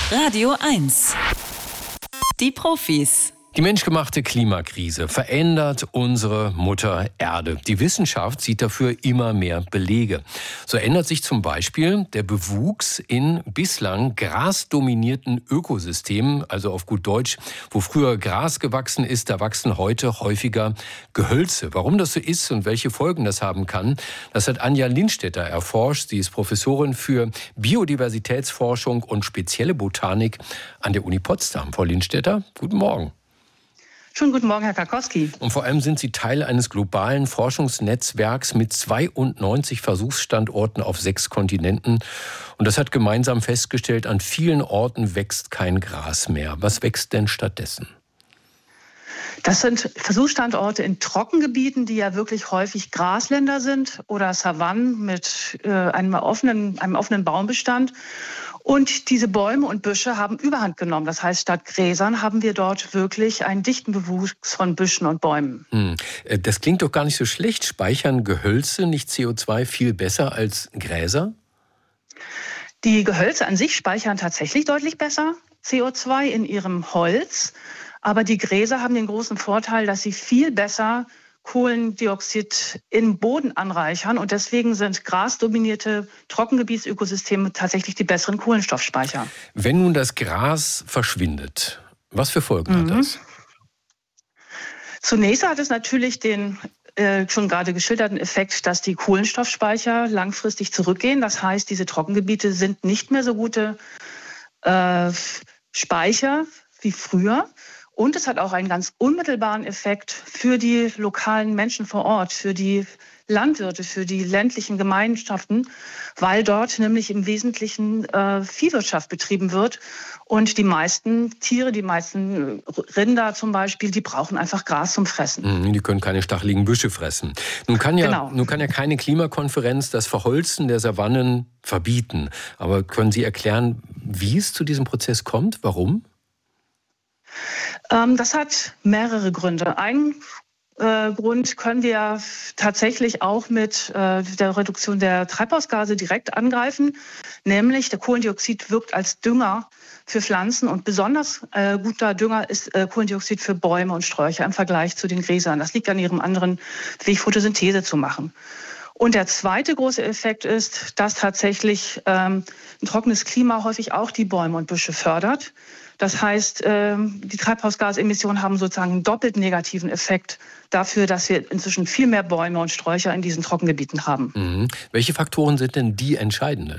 Radio 1. Die Profis. Die menschgemachte Klimakrise verändert unsere Mutter Erde. Die Wissenschaft sieht dafür immer mehr Belege. So ändert sich zum Beispiel der Bewuchs in bislang grasdominierten Ökosystemen, also auf gut Deutsch, wo früher Gras gewachsen ist, da wachsen heute häufiger Gehölze. Warum das so ist und welche Folgen das haben kann, das hat Anja Lindstetter erforscht. Sie ist Professorin für Biodiversitätsforschung und spezielle Botanik an der Uni Potsdam. Frau Lindstetter, guten Morgen. Schönen guten Morgen, Herr Karkowski. Und vor allem sind Sie Teil eines globalen Forschungsnetzwerks mit 92 Versuchsstandorten auf 6 Kontinenten. Und das hat gemeinsam festgestellt, an vielen Orten wächst kein Gras mehr. Was wächst denn stattdessen? Das sind Versuchsstandorte in Trockengebieten, die ja wirklich häufig Grasländer sind oder Savannen mit einem offenen Baumbestand. Und diese Bäume und Büsche haben Überhand genommen. Das heißt, statt Gräsern haben wir dort wirklich einen dichten Bewuchs von Büschen und Bäumen. Das klingt doch gar nicht so schlecht. Speichern Gehölze nicht CO2 viel besser als Gräser? Die Gehölze an sich speichern tatsächlich deutlich besser CO2 in ihrem Holz. Aber die Gräser haben den großen Vorteil, dass sie viel besser Kohlendioxid in Boden anreichern. Und deswegen sind grasdominierte Trockengebietsökosysteme tatsächlich die besseren Kohlenstoffspeicher. Wenn nun das Gras verschwindet, was für Folgen hat das? Zunächst hat es natürlich den schon gerade geschilderten Effekt, dass die Kohlenstoffspeicher langfristig zurückgehen. Das heißt, diese Trockengebiete sind nicht mehr so gute Speicher wie früher. Und es hat auch einen ganz unmittelbaren Effekt für die lokalen Menschen vor Ort, für die Landwirte, für die ländlichen Gemeinschaften, weil dort nämlich im Wesentlichen Viehwirtschaft betrieben wird. Und die meisten Tiere, die meisten Rinder zum Beispiel, die brauchen einfach Gras zum Fressen. Die können keine stacheligen Büsche fressen. Nun kann ja keine Klimakonferenz das Verholzen der Savannen verbieten. Aber können Sie erklären, wie es zu diesem Prozess kommt? Warum? Das hat mehrere Gründe. Ein Grund können wir tatsächlich auch mit der Reduktion der Treibhausgase direkt angreifen, nämlich der Kohlendioxid wirkt als Dünger für Pflanzen und besonders guter Dünger ist Kohlendioxid für Bäume und Sträucher im Vergleich zu den Gräsern. Das liegt an ihrem anderen Weg, Photosynthese zu machen. Und der zweite große Effekt ist, dass tatsächlich ein trockenes Klima häufig auch die Bäume und Büsche fördert. Das heißt, die Treibhausgasemissionen haben sozusagen einen doppelt negativen Effekt dafür, dass wir inzwischen viel mehr Bäume und Sträucher in diesen Trockengebieten haben. Welche Faktoren sind denn die entscheidenden?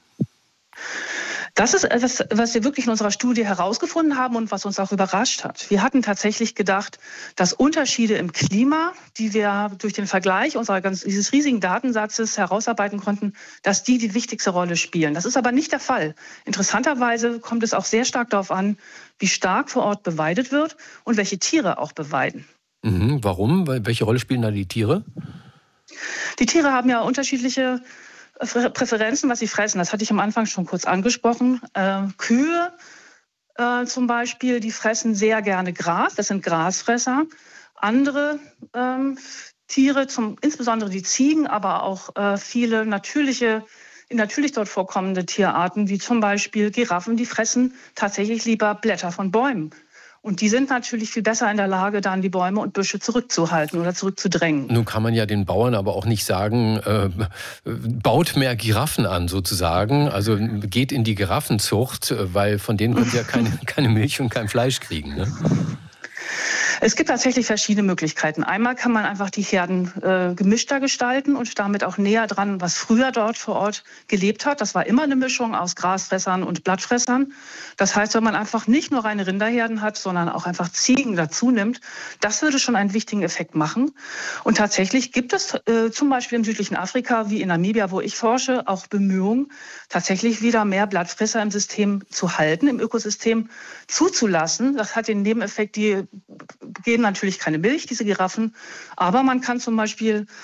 Das ist etwas, was wir wirklich in unserer Studie herausgefunden haben und was uns auch überrascht hat. Wir hatten tatsächlich gedacht, dass Unterschiede im Klima, die wir durch den Vergleich dieses riesigen Datensatzes herausarbeiten konnten, dass die wichtigste Rolle spielen. Das ist aber nicht der Fall. Interessanterweise kommt es auch sehr stark darauf an, wie stark vor Ort beweidet wird und welche Tiere auch beweiden. Warum? Welche Rolle spielen da die Tiere? Die Tiere haben ja unterschiedliche Präferenzen, was sie fressen. Das hatte ich am Anfang schon kurz angesprochen. Kühe zum Beispiel, die fressen sehr gerne Gras. Das sind Grasfresser. Andere Tiere, insbesondere die Ziegen, aber auch viele natürlich dort vorkommende Tierarten, wie zum Beispiel Giraffen, die fressen tatsächlich lieber Blätter von Bäumen. Und die sind natürlich viel besser in der Lage, dann die Bäume und Büsche zurückzuhalten oder zurückzudrängen. Nun kann man ja den Bauern aber auch nicht sagen, baut mehr Giraffen an sozusagen. Also geht in die Giraffenzucht, weil von denen können sie ja keine Milch und kein Fleisch kriegen. Ne? Es gibt tatsächlich verschiedene Möglichkeiten. Einmal kann man einfach die Herden gemischter gestalten und damit auch näher dran, was früher dort vor Ort gelebt hat. Das war immer eine Mischung aus Grasfressern und Blattfressern. Das heißt, wenn man einfach nicht nur reine Rinderherden hat, sondern auch einfach Ziegen dazu nimmt, das würde schon einen wichtigen Effekt machen. Und tatsächlich gibt es zum Beispiel im südlichen Afrika, wie in Namibia, wo ich forsche, auch Bemühungen, tatsächlich wieder mehr Blattfresser im System zu halten, im Ökosystem zuzulassen. Das hat den Nebeneffekt, die geben natürlich keine Milch, diese Giraffen, aber man kann zum Beispiel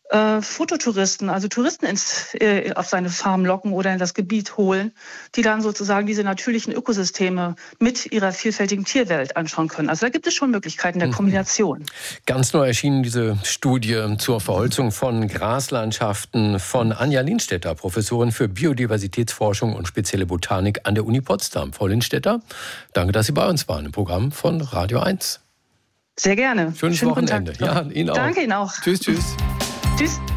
Fototouristen, also Touristen auf seine Farm locken oder in das Gebiet holen, die dann sozusagen diese natürlichen Ökosysteme mit ihrer vielfältigen Tierwelt anschauen können. Also da gibt es schon Möglichkeiten der Kombination. Ganz neu erschienen diese Studie zur Verholzung von Graslandschaften von Anja Lindstetter, Professorin für Biodiversitätsforschung und spezielle Botanik an der Uni Potsdam. Frau Lindstetter, danke, dass Sie bei uns waren im Programm von Radio 1. Sehr gerne. Schönes Wochenende. Ja, Ihnen auch. Danke Ihnen auch. Tschüss, tschüss. Tschüss.